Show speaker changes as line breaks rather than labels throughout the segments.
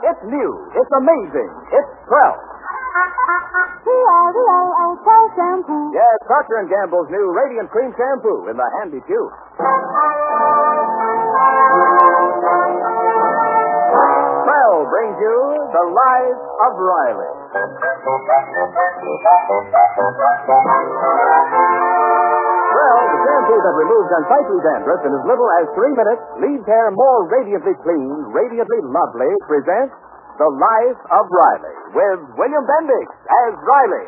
It's new. It's amazing. It's swell.
P-R-E-A-K shampoo.
Yes, Procter & Gamble's new Radiant Cream Shampoo in the handy tube. Swell brings you The Life of Riley. Swell, the shampoo that removes unsightly dandruff in as little as 3 minutes, leaves hair more radiantly clean, radiantly lovely, presents The Life of Riley with William Bendix as Riley.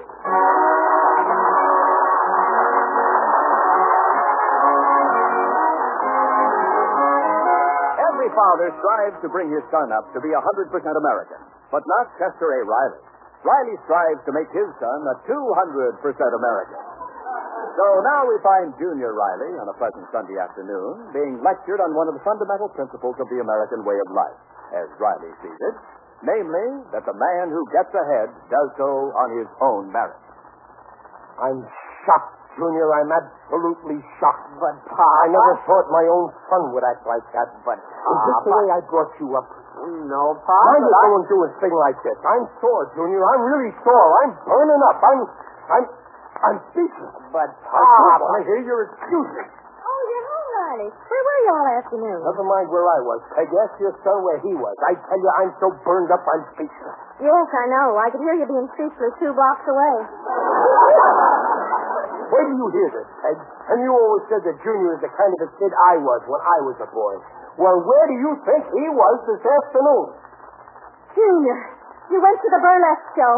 Every father strives to bring his son up to be 100% American, but not Chester A. Riley. Riley strives to make his son a 200% American. So now we find Junior Riley on a pleasant Sunday afternoon being lectured on one of the fundamental principles of the American way of life, as Riley sees it, namely that the man who gets ahead does so on his own merit.
I'm shocked, Junior. I'm absolutely shocked.
But, Pa...
I never thought my own son would act like that. But is this the way I brought you up?
No, Pa.
Why you go and do a thing like this? I'm sore, Junior. I'm really sore. I'm burning up. I'm speechless.
But, Pa...
I want to hear your excuses.
Oh, you're home, Riley. Where were you all afternoon?
Never mind where I was. Peg, ask your son where he was. I tell you, I'm so burned up, I'm speechless.
Yes, I know. I could hear you being speechless 2 blocks away.
Where do you hear this, Peg? And you always said that Junior is the kind of a kid I was when I was a boy. Well, where do you think he was this afternoon?
Junior, you went to the burlesque show.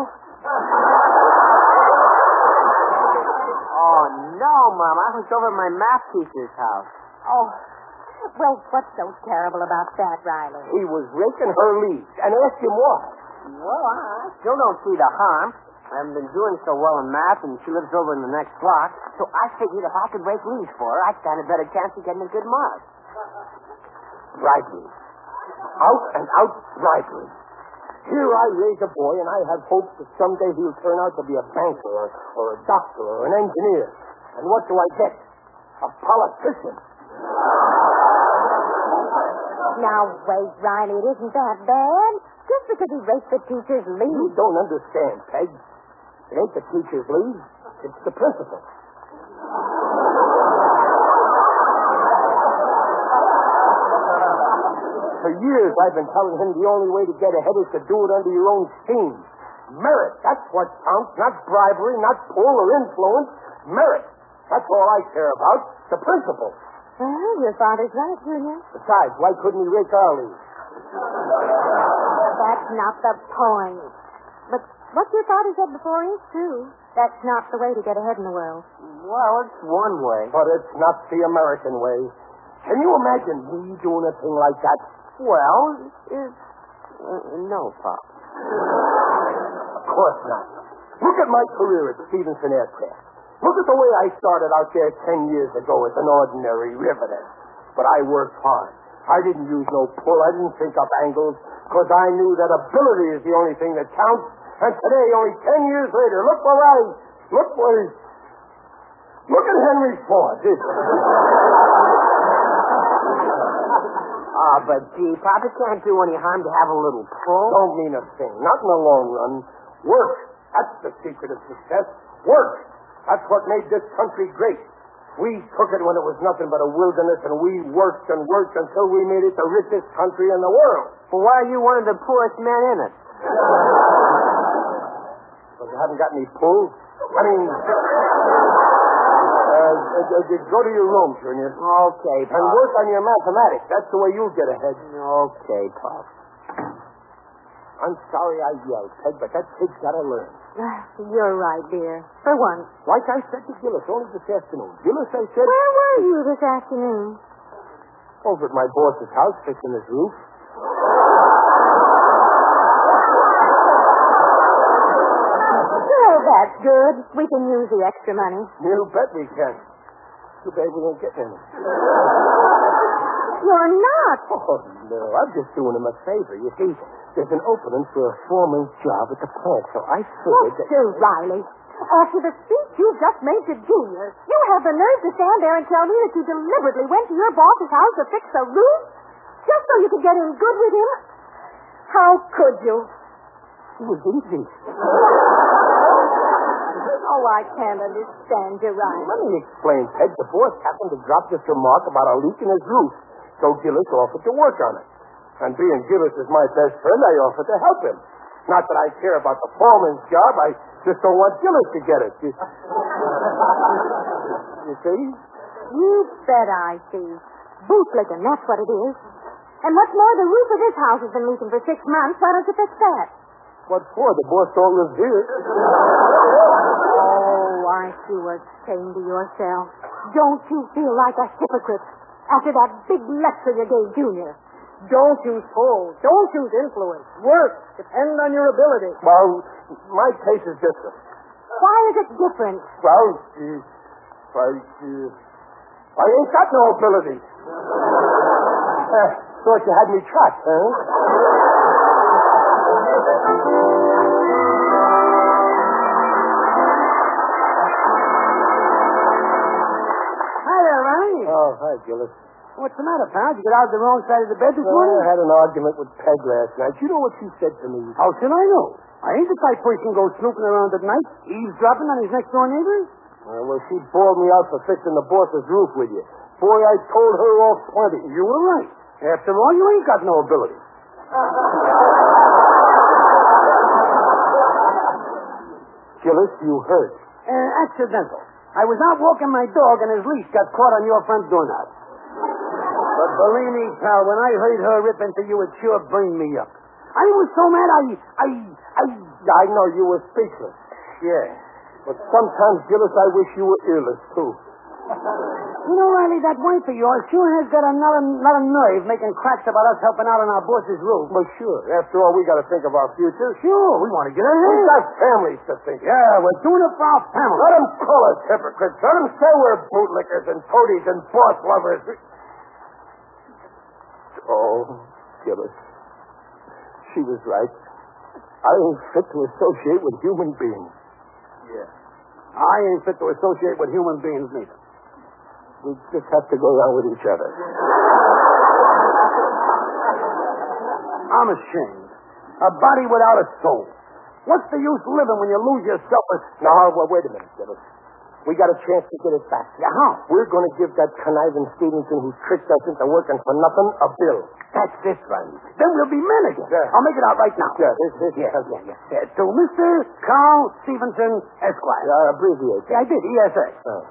Oh, no, Mom. I was over at my math teacher's house.
Oh, well, what's so terrible about that, Riley?
He was raking her leaves. And ask him why.
Well, I still don't see the harm. I haven't been doing so well in math, and she lives over in the next block. So I figured if I could rake leaves for her, I'd stand a better chance of getting a good mark.
Bribery. Out and out bribery. Here I raise a boy, and I have hopes that someday he'll turn out to be a banker or a doctor or an engineer. And what do I get? A politician.
Now, wait, Riley, it isn't that bad. Just because he raked the teacher's
You
leaves.
don't understand, Peg. It ain't the teacher's leave. It's the principal. For years, I've been telling him the only way to get ahead is to do it under your own steam. Merit, that's what counts. Not bribery, not pull or influence. Merit. That's all I care about. The principle.
Well, your father's right, Junior.
Besides, why couldn't he rake our leaves?
That's not the point. But what your father said before is true. That's not the way to get ahead in the world.
Well, it's one way.
But it's not the American way. Can you imagine me doing a thing like that?
Well, it's... no, Pop.
Of course not. Look at my career at Stevenson Aircraft. Look at the way I started out there 10 years ago as an ordinary riveter. But I worked hard. I didn't use no pull. I didn't think up angles because I knew that ability is the only thing that counts. And today, only 10 years later, look at Henry Ford.
But gee, Pop, it can't do any harm to have a little pull.
Don't mean a thing. Not in the long run. Work. That's the secret of success. Work. That's what made this country great. We took it when it was nothing but a wilderness, and we worked and worked until we made it the richest country in the world.
Well, why are you one of the poorest men in it?
Because you haven't got any pull? I mean, go to your room, Junior.
Okay, Pop.
And work on your mathematics. That's the way you'll get ahead.
Okay, Pop.
I'm sorry I yelled, Peg, but that kid's got to learn.
You're right, dear. For once.
Like I said to Gillis only this afternoon. Gillis, I said...
Where were you this afternoon?
Over at my boss's house, fixing his roof.
Well, that's good. We can use the extra money.
You bet we can. Too bad we don't get any.
You're not.
Oh, no. I'm just doing him a favor. You see, there's an opening for a foreman's job at the plant, so I figured that...
Mr. Riley, after the speech you just made to Junior, you have the nerve to stand there and tell me that you deliberately went to your boss's house to fix the roof just so you could get in good with him? How could you?
She was easy.
Oh, I can't understand you, Riley.
Let me explain, Peg. The boss happened to drop this remark about a leak in his roof, so Gillis offered to work on it. And being Gillis is my best friend, I offered to help him. Not that I care about the foreman's job, I just don't want Gillis to get it. You see?
You bet I see. Bootlicking, that's what it is. And what's more, the roof of this house has been leaking for 6 months. Why don't you fix that?
What for? The boss don't live here.
Oh, aren't you ashamed of yourself? Don't you feel like a hypocrite after that big lecture you gave Junior?
Don't use pull. Don't use influence. Work. Depend on your ability.
Well, my case is different.
Why is it different?
Well, I ain't got no ability. Thought you had me trapped, huh?
Hi there, Ronnie.
Oh, hi, Gillis.
What's the matter, pal? Did you get out of the wrong side of the bed this morning?
I had an argument with Peg last night. You know what she said to me?
How should I know? I ain't the type person who goes snooping around at night, eavesdropping on his next-door neighbors.
Well, she bawled me out for fixing the boss's roof with you. Boy, I told her off plenty.
You were right. After all, you ain't got no ability.
Gillis, you hurt.
Accidental. I was out walking my dog, and his leash got caught on your front doorknob. But believe me, pal, when I heard her rip into you, it sure burned me up. I was so mad,
I know you were speechless.
Yeah.
But sometimes, Gillis, I wish you were earless, too.
You know, Riley, that wife of yours sure has got a lot of nerve making cracks about us helping out on our boss's roof.
Well, sure. After all, we got to think of our future.
Sure, we want to get
We
ahead.
got families to think of.
Yeah, we're doing it for our family.
Let them call us hypocrites. Let them say we're bootlickers and toadies and boss lovers. Oh, Gillis. She was right. I ain't fit to associate with human beings.
Yeah. I ain't fit to associate with human beings neither.
We just have to go around with each other.
I'm ashamed. A body without a soul. What's the use living when you lose your self-esteem?
Now, well, wait a minute, Gillis. We got a chance to get it back.
Yeah, how?
We're going to give that conniving Stevenson who tricked us into working for nothing a bill.
That's this, Riley. Then we'll be men again.
Yeah.
I'll make it out right now.
Yeah,
To Mr. Carl Stevenson, Esquire.
Abbreviate.
Yeah, I did, ESA.
Oh.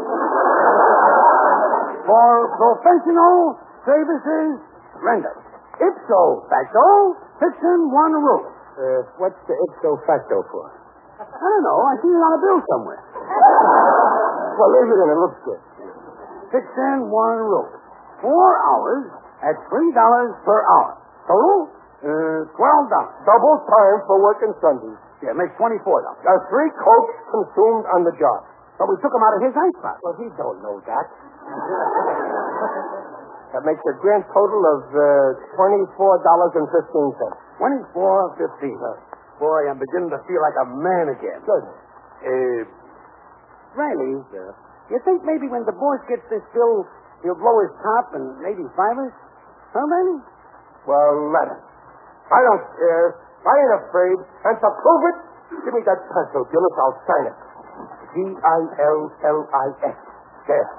For professional services rendered. Ipso facto, fixing one roof.
What's the ipso facto for?
I don't know. I seen it on a bill somewhere.
Well, leave it in. It looks good.
Fixing one roof. 4 hours at $3 per hour. Total, $12.
Double time for working Sundays.
Yeah, makes $24.
3 coats consumed on the job.
But we took him out of his ice box.
Well, he don't know that. That makes a grand total of $24.15.
$24.15. Boy, I'm beginning to feel like a man again.
Good.
Riley, you think maybe when the boss gets this bill, he'll blow his top and maybe 5 us? Huh, Riley?
Well, let him. I don't care. I ain't afraid. And to prove it, give me that pencil, Gillis. I'll sign it. Gillis. There.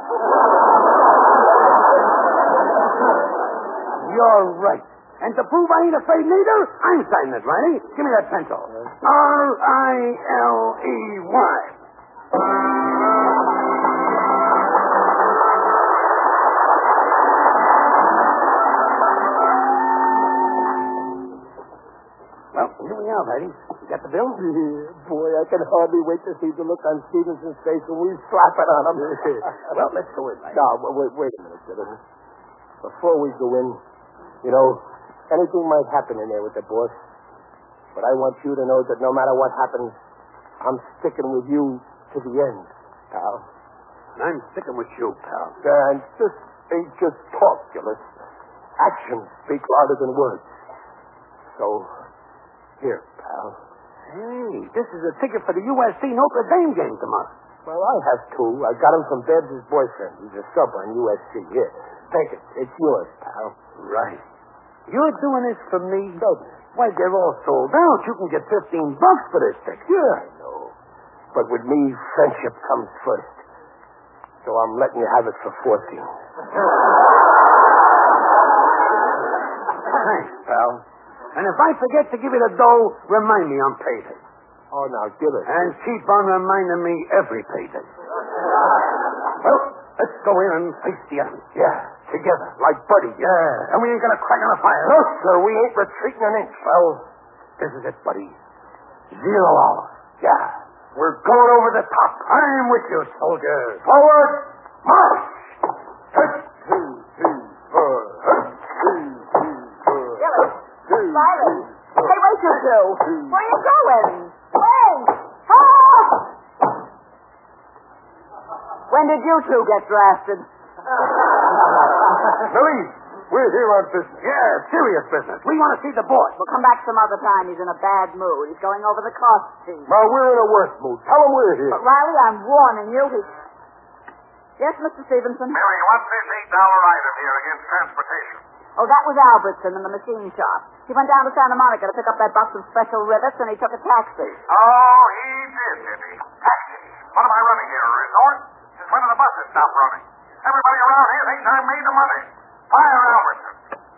You're right. And to prove I ain't afraid neither, I'm signing it, Riley. Give me that pencil. Riley. Well, here we are, Riley. You got the bill?
Yeah, boy, I can hardly wait to see the look on Stevenson's face when we slap it on him.
Well, let's go in, Riley.
Now, wait a minute, Gillis. Before we go in, you know, anything might happen in there with the boss. But I want you to know that no matter what happens, I'm sticking with you to the end, pal.
I'm sticking with you, pal.
And this ain't just talk, Gillis. Actions speak louder than words. So, here, pal.
Hey, this is a ticket for the USC Notre Dame game tomorrow.
Well, I have 2. I got him from Babs' boyfriend. He's a sub on USC. Here, take it. It's yours, pal.
Right. You're doing this for me?
No.
Why, they're all sold out. You can get $15 for this ticket.
Yeah, I know. But with me, friendship comes first. So I'm letting you have it for 14.
Thanks, pal. And if I forget to give you the dough, remind me on payday.
Oh, now, give it.
And keep on reminding me every payday. Well, let's go in and face the enemy.
Yeah, together, like buddies.
Yeah, and we ain't gonna crack on a fire.
No, sir, we ain't retreating an inch.
Well, this is it, buddy. 0 hour.
Yeah, we're going over the top.
I'm with you, soldiers.
Forward, march!
Riley. Hey, wait, you two. Where are you going? Wait. Oh! When did you two get drafted?
Billy, we're here on business.
Yeah, serious business. We want to see the boss.
We'll come back some other time. He's in a bad mood. He's going over the cost sheet.
Well, we're in a worse mood. Tell him we're here.
But, Riley, I'm warning you. Yes, Mr. Stevenson?
Mary, what's this $8 item here against transportation?
Oh, that was Albertson in the machine shop. He went down to Santa Monica to pick up that box of special rivets, and he took a taxi.
Oh, he did he? Taxi. What am I running here, a resort? Since when did the buses stop running? Everybody around here thinks I made the money. Fire Albertson.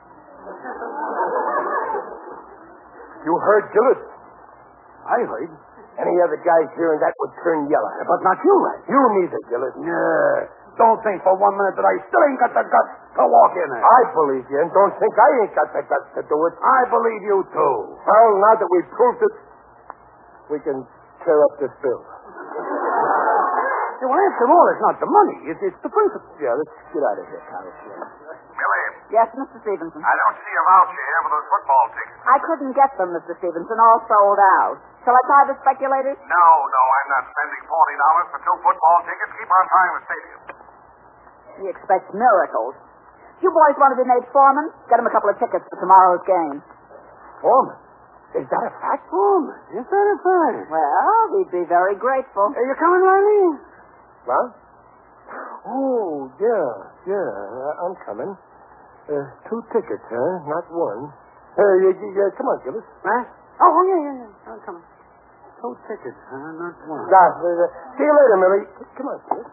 You heard Gillis?
I heard.
Any other guys hearing that would turn yellow.
But not you, Ray.
You neither, Gillis.
Yeah. Don't think for 1 minute that I still ain't got the guts to walk in there.
I believe you, and don't think I ain't got the guts to do it.
I believe you, too.
Well, now that we've proved it, we can tear up this bill.
Yeah, well, after all, it's not the money. It's the principle.
Yeah, let's get out of here, Carol.
Billy,
Yes, Mr. Stevenson.
I don't see a voucher here for those football tickets.
I couldn't get them, Mr. Stevenson. All sold out. Shall I try the speculators?
No, I'm not spending $40 for 2 football tickets. Keep on trying the stadium.
He expects miracles. You boys want to be made foreman? Get him a couple of tickets for tomorrow's game.
Foreman? Is that a fact?
Foreman? Is that a fact?
Well, we'd be very grateful.
Are you coming, Riley?
What? Oh, yeah, I'm coming. 2 tickets, huh? Not 1. Come on, Gillis.
Huh? Oh, yeah. I'm coming. 2 tickets, huh? Not 1.
See you later, Millie. Come on, Gillis.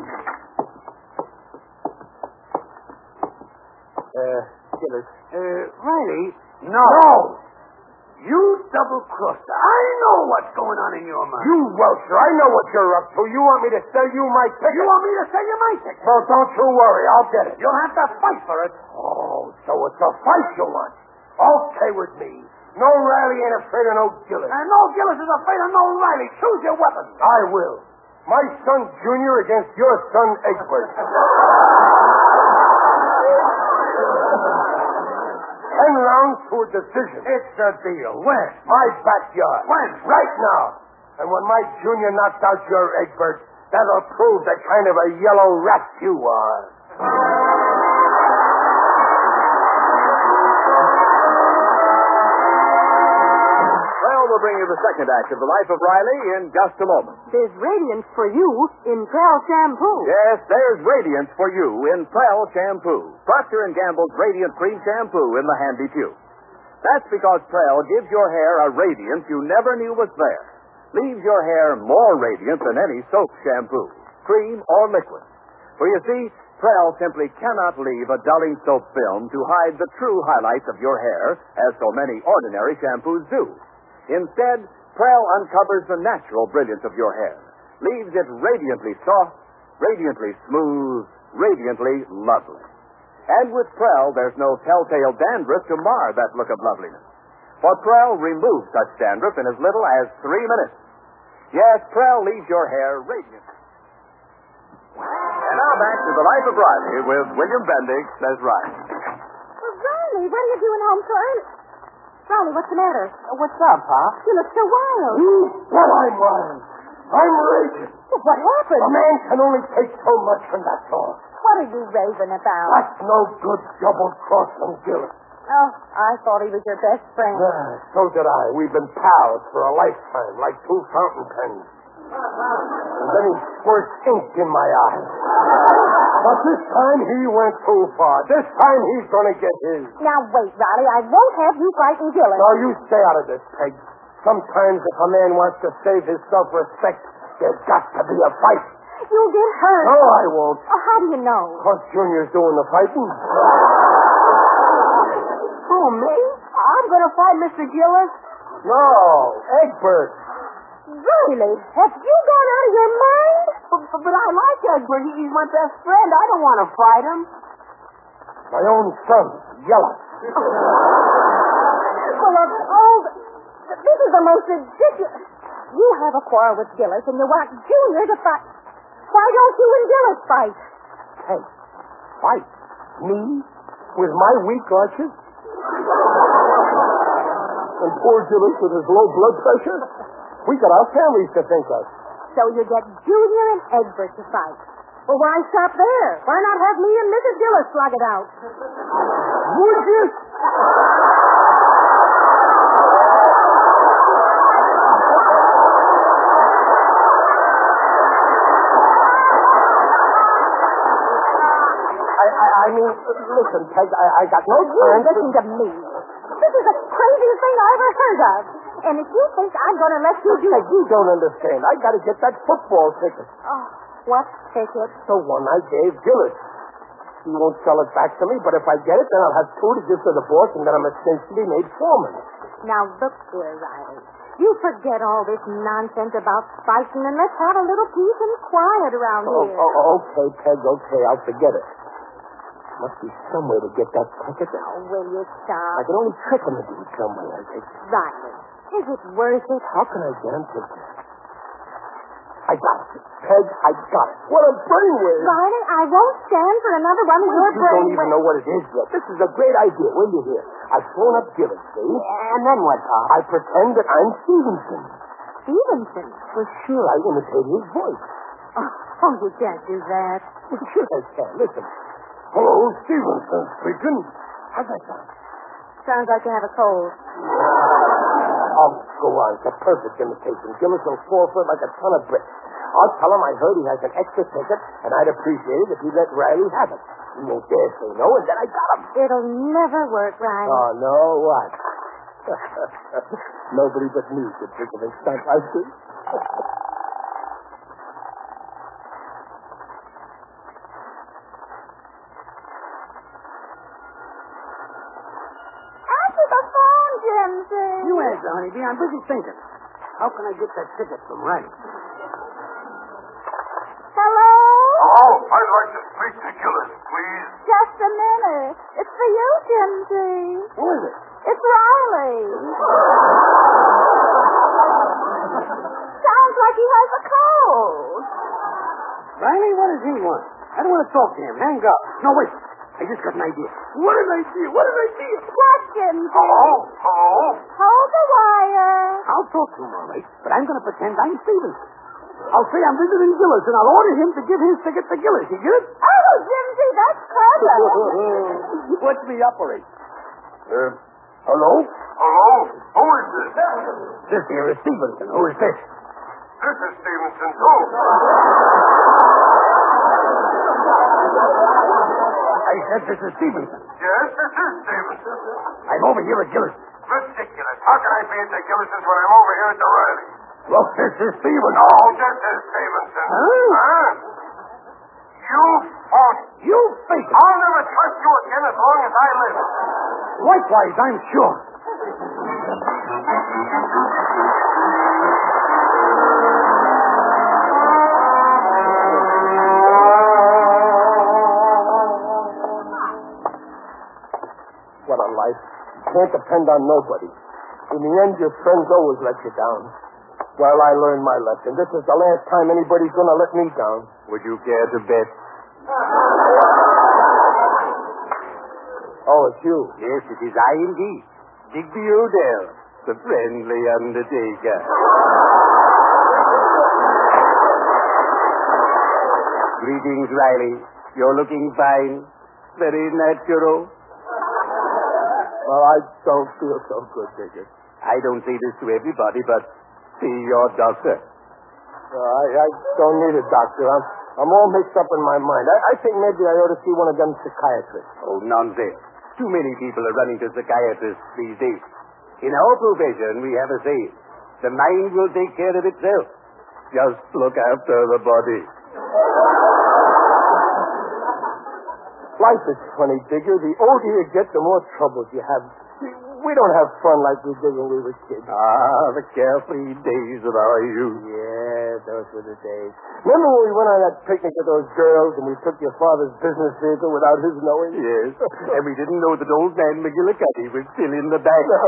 Gillis.
Riley? No. You double-crossed her. I know what's going on in your mind.
You Welcher, I know what you're up to. You want me to sell you my ticket?
You want me to sell you my ticket?
Well, don't you worry. I'll get it.
You'll have to fight for it.
Oh, so it's a fight you want. Okay with me. No Riley ain't afraid of no Gillis.
And no Gillis is afraid of no Riley. Choose your weapon.
I will. My son Junior against your son Egbert. 10 rounds to a decision.
It's a deal. When?
My backyard.
When?
Right now. And when my Junior knocks out your Egbert, that'll prove the kind of a yellow rat you are.
Well, we'll bring you the second act of The Life of Riley in just a moment.
There's radiance for you in Prel shampoo.
Yes, there's radiance for you in Prel shampoo. Procter & Gamble's Radiant Cream Shampoo in the handy tube. That's because Prel gives your hair a radiance you never knew was there. Leaves your hair more radiant than any soap shampoo, cream, or liquid. For you see, Prel simply cannot leave a dulling soap film to hide the true highlights of your hair, as so many ordinary shampoos do. Instead, Prel uncovers the natural brilliance of your hair, leaves it radiantly soft, radiantly smooth, radiantly lovely. And with Prel, there's no telltale dandruff to mar that look of loveliness. For Prel removes such dandruff in as little as 3 minutes. Yes, Prel leaves your hair radiant. And now back to The Life of Riley with William Bendix as Riley.
Well, Riley, what are you doing home so early? Riley, what's the matter?
What's up, Pop?
You look so wild.
Well, I'm wild. I'm raging.
Well, what happened?
A man can only take so much from that dog.
What are you raving about?
That's no good double-crossing Gillis.
Oh, I thought he was your best friend.
So did I. We've been pals for a lifetime, like 2 fountain pens. And then he squirts ink in my eye. But this time he went too far. This time he's going to get his.
Now, wait, Riley. I won't have you frighten Gillis.
No, you stay out of this, Peg. Sometimes if a man wants to save his self-respect, there's got to be a fight.
You'll get hurt.
No, I won't.
Oh, how do you know?
Because Junior's doing the fighting.
Oh, me? I'm going to fight Mr. Gillis?
No, Egbert.
Riley, have you gone out of your mind?
But I like Egbert. He's my best friend. I don't want to fight him.
My own son, Yella.
Well, this is the most ridiculous. You have a quarrel with Gillis, and you want Junior to fight. Why don't you and Gillis fight?
Hey, fight? Me? With my weak arches? And poor Gillis with his low blood pressure? We got our families to think of.
So you get Junior and Egbert to fight. Well, why stop there? Why not have me and Mrs. Gillis slug it out?
Would you? I mean, listen, Peg, I got no time.
Listen to me. This is the craziest thing I ever heard of. And if you think I'm going to let you do
Peg, you don't understand. I got to get that football ticket.
Oh, what ticket?
The one I gave Gillis. He won't sell it back to me, but if I get it, then I'll have two to give to the boss, and then I'm essentially made foreman.
Now, look here, Riley. You forget all this nonsense about fighting, and let's have a little peace and quiet around here.
Okay, Peg, okay. I'll forget it. Must be some way to get that ticket.
Now, will you
I
stop?
can only trick him into it some way.
Riley, is it worth it?
How can I get him to... I got it. Peg, I got it. What a brainwave.
Riley, I won't stand for another one of your
You don't even know what it is yet. This is a great idea. Wait till you hear. I've phoned up Gillis, see?
And then what, Pop?
I pretend that I'm Stevenson.
Stevenson?
Well, sure, I imitate his voice.
Oh, you can't do that.
Well, sure I can. Listen. Hello, Stevenson speaking. How's that sound?
Sounds like you have a cold.
Oh, go on. It's a perfect imitation. Gillis will fall for it like a ton of bricks. I'll tell him I heard he has an extra ticket, and I'd appreciate it if he'd let Riley have it. He won't dare say no, and then I got him.
It'll never work, Riley.
Oh, no, what? Nobody but me could think of a stunt like this.
Answer the phone, Jimsy.
You answer, honeybee. I'm busy thinking. How can I get that ticket from Riley?
Hello?
Oh, I'd like to speak to Gillis, please.
Just a minute. It's for you, Jimsy.
Who is it?
It's Riley. Sounds like he has a cold.
Riley, what does he want? I don't want to talk to him. Hang up. No, wait. I just got an idea.
What an idea! What an idea!
What, Jimsy?
Hello?
Hold the wire.
I'll talk to him, all right, but I'm going to pretend I'm Stevenson. I'll say I'm visiting Gillis, and I'll order him to give his ticket to Gillis. You get it?
Oh, Jimsy, that's clever.
What's me operate?
Hello?
Hello? Who is this?
This here is Stevenson. Who is this?
This is Stevenson, too.
I said this is Stevenson.
Yes, this is Stevenson.
I'm over here at Gillis.
Ridiculous. How can I be at the Gillis's when I'm over here at the Riley?
Look, this is Stevenson.
No, this is Stevenson. Huh? You phony.
You fake it.
I'll never trust you again as long as I live.
Likewise, I'm sure. What a life. You can't depend on nobody. In the end, your friends always let you down. Well, I learned my lesson. This is the last time anybody's going to let me down.
Would you care to bet?
Oh, it's you.
Yes, it is I indeed. Digby Odell, the friendly undertaker. Greetings, Riley. You're looking fine. Very natural.
Well, I don't feel so good, Digger.
I don't say this to everybody, but see your doctor.
I don't need a doctor. I'm all mixed up in my mind. I think maybe I ought to see one of them psychiatrists.
Oh, nonsense. Too many people are running to psychiatrists these days. In our profession, we have a saying. The mind will take care of itself. Just look after the body.
Life is funny, Digger. The older you get, the more troubles you have. We don't have fun like we did when we were kids.
Ah, the carefree days of our youth.
Yeah, those were the days. Remember when we went on that picnic with those girls and we took your father's business vehicle without his knowing?
Yes, and we didn't know that old man McGillicuddy was still in the back.
No.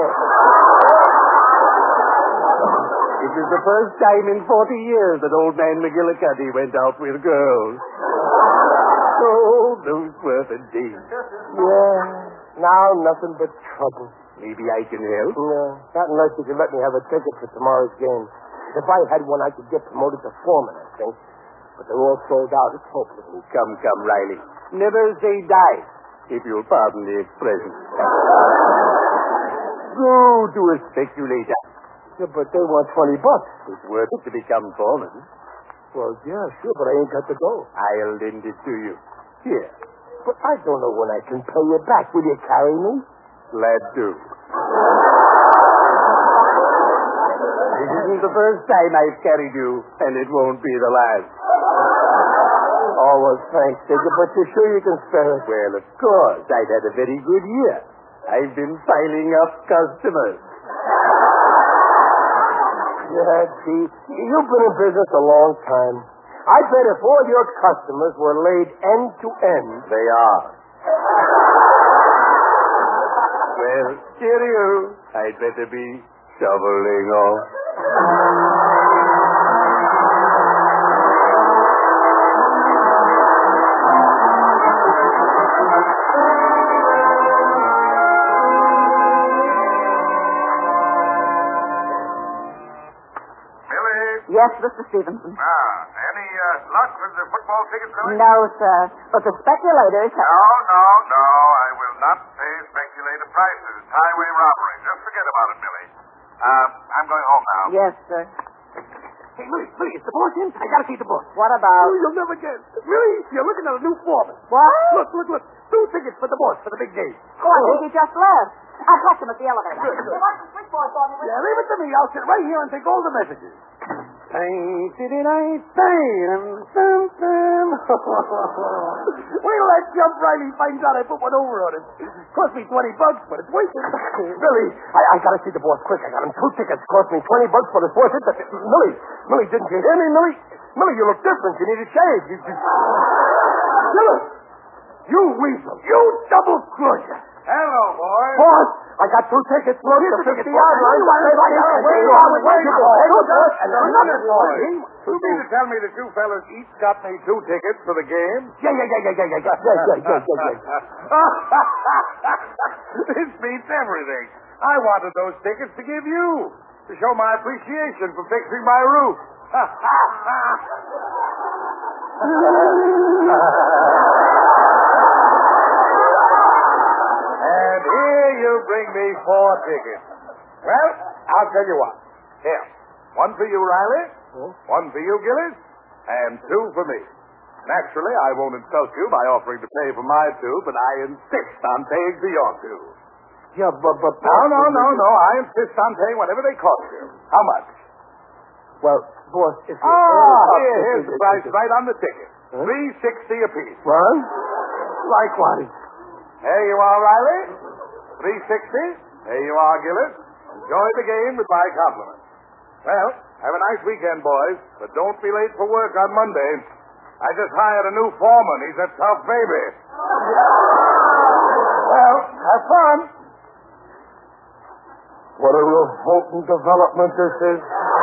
It was the first time in 40 years that old man McGillicuddy went out with girls. Oh, those were the days.
Yeah, now nothing but trouble.
Maybe I can help.
No, not unless you could let me have a ticket for tomorrow's game. If I had one, I could get promoted to foreman, I think. But they're all sold out. It's hopeless.
Come, Riley. Never say die, if you'll pardon the expression. Go to a speculator.
Yeah, but they want $20.
It's worth it to become foreman.
Well, yeah, sure, but I ain't got to go.
I'll lend it to you. Here.
But I don't know when I can pay you back. Will you carry me?
Glad to. This isn't the first time I've carried you, and it won't be the last.
Oh, well, thanks, Digger, but you're sure you can spare it?
Well, of course. I've had a very good year. I've been piling up customers.
Yeah, see, you've been in business a long time. I bet if all your customers were laid end to end.
They are. Well, cheerio. I'd better be shoveling off.
Yes, Mr. Stevenson.
Any luck with the football tickets, Billy?
No, sir. But the speculators have...
No. I will not pay speculator prices. It's highway robbery. Just forget about it, Billy. I'm going home now.
Yes, sir.
Hey, Millie, is the boss in? I gotta see the boss.
What about...
You'll never guess. Millie, you're looking at a new foreman.
What?
Look. 2 tickets for the boss for the big game.
Oh, I think he just left. I'll catch him at the elevator.
Good.
Hey, what's the switchboard for me?
Yeah, leave it to me. I'll sit right here and take all the messages. Wait till that jump Riley finds out I put one over on him. Cost me $20, but it's worth it.
Billy, I gotta see the boss quick. I got him 2 tickets. Cost me $20, but it's worth it. Millie, didn't you hear me, Millie? Millie, you look different. You need a shave. Millie, you weasel. You double crusher.
Hello, boys.
Boss, I got 2 tickets. Look, the 50-yard line.
You mean to tell me that you fellas each got me 2 tickets for the game?
Yeah.
This beats everything. I wanted those tickets to give you, to show my appreciation for fixing my roof. And here you bring me 4 tickets. Well, I'll tell you what. Here, 1 for you, Riley, 1 for you, Gillis, and 2 for me. Naturally, I won't insult you by offering to pay for my 2, but I insist on paying for your 2.
Yeah, but...
No. I insist on paying whatever they cost you. How much?
Well, boss, if you...
Here's the price right on the ticket. $3.60 apiece.
What? Likewise.
There you are, Riley. $3.60. There you are, Gillis. Enjoy the game with my compliments. Well, have a nice weekend, boys, but don't be late for work on Monday. I just hired a new foreman. He's a tough baby. Well, have fun.
What a revolting development this is.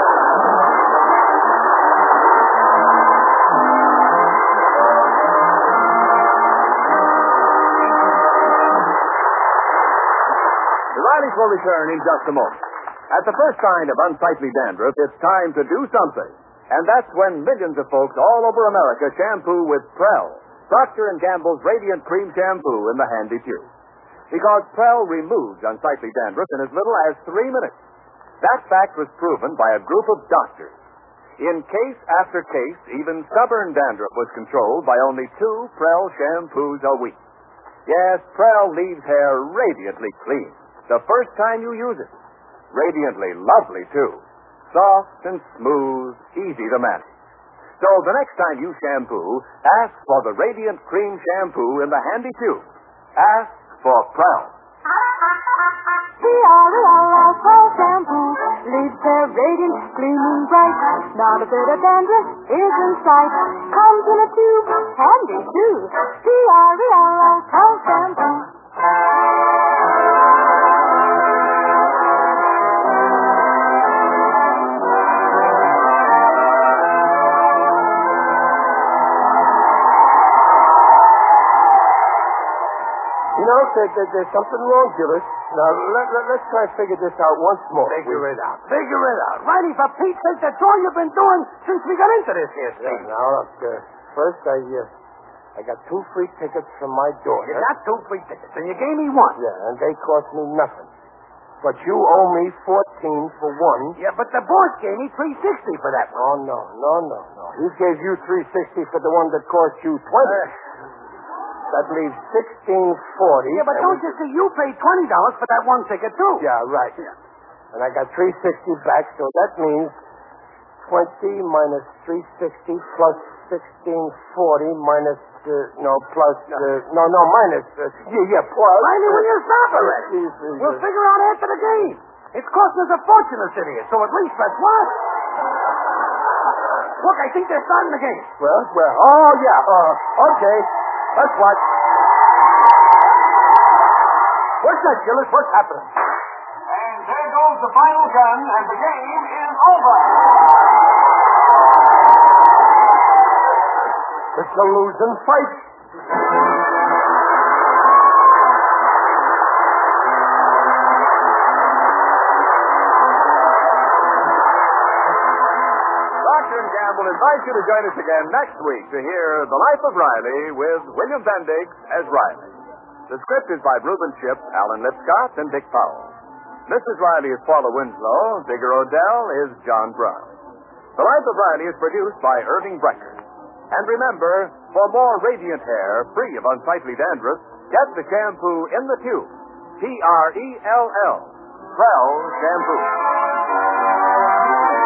The Rileys will return in just a moment. At the first sign of unsightly dandruff, it's time to do something. And that's when millions of folks all over America shampoo with Prell, Procter & Gamble's Radiant Cream Shampoo in the handy tube. Because Prell removes unsightly dandruff in as little as 3 minutes. That fact was proven by a group of doctors. In case after case, even stubborn dandruff was controlled by only 2 Prel shampoos a week. Yes, Prel leaves hair radiantly clean the first time you use it. Radiantly lovely, too. Soft and smooth, easy to manage. So the next time you shampoo, ask for the Radiant Cream Shampoo in the handy tube. Ask for Prel.
Prel shampoo leaves hair radiant, gleaming bright. Not a bit of dandruff is in sight. Comes in a tube, handy too. Prel shampoo.
You know, there's something wrong, Gillis. Now, let's try to figure this out once more.
Figure it out. Riley, for Pete's sake, that's all you've been doing since we got into this here state.
Yeah, now, look, first I got 2 free tickets from my daughter.
You got 2 free tickets, and you gave me 1.
Yeah, and they cost me nothing. But you owe me 14 for 1.
Yeah, but the boss gave me $3.60 for that one.
Oh, no. He gave you $3.60 for the one that cost you 20. That leaves $16.40.
Yeah, but don't you see, you paid $20 for that 1 ticket, too.
Yeah, right. Yeah. And I got $3.60 back, so that means 20 minus $3.60 plus $16.40 minus, minus, plus.
Riley, will you stop already? We'll figure out after the game. It's costing us a fortune to sit here, so at least let's watch. Look, I think they're starting the game.
Well, oh, yeah, okay. Let's watch. What's that, Gillis? What's happening?
And there goes the final gun, and the game is over.
It's a losing fight.
Campbell invites you to join us again next week to hear The Life of Riley with William Bendix as Riley. The script is by Reuben Ship, Alan Lipscott, and Dick Powell. Mrs. Riley is Paula Winslow. Digger Odell is John Brown. The Life of Riley is produced by Irving Brecker. And remember, for more radiant hair free of unsightly dandruff, get the shampoo in the tube. Prell. Prel Shampoo.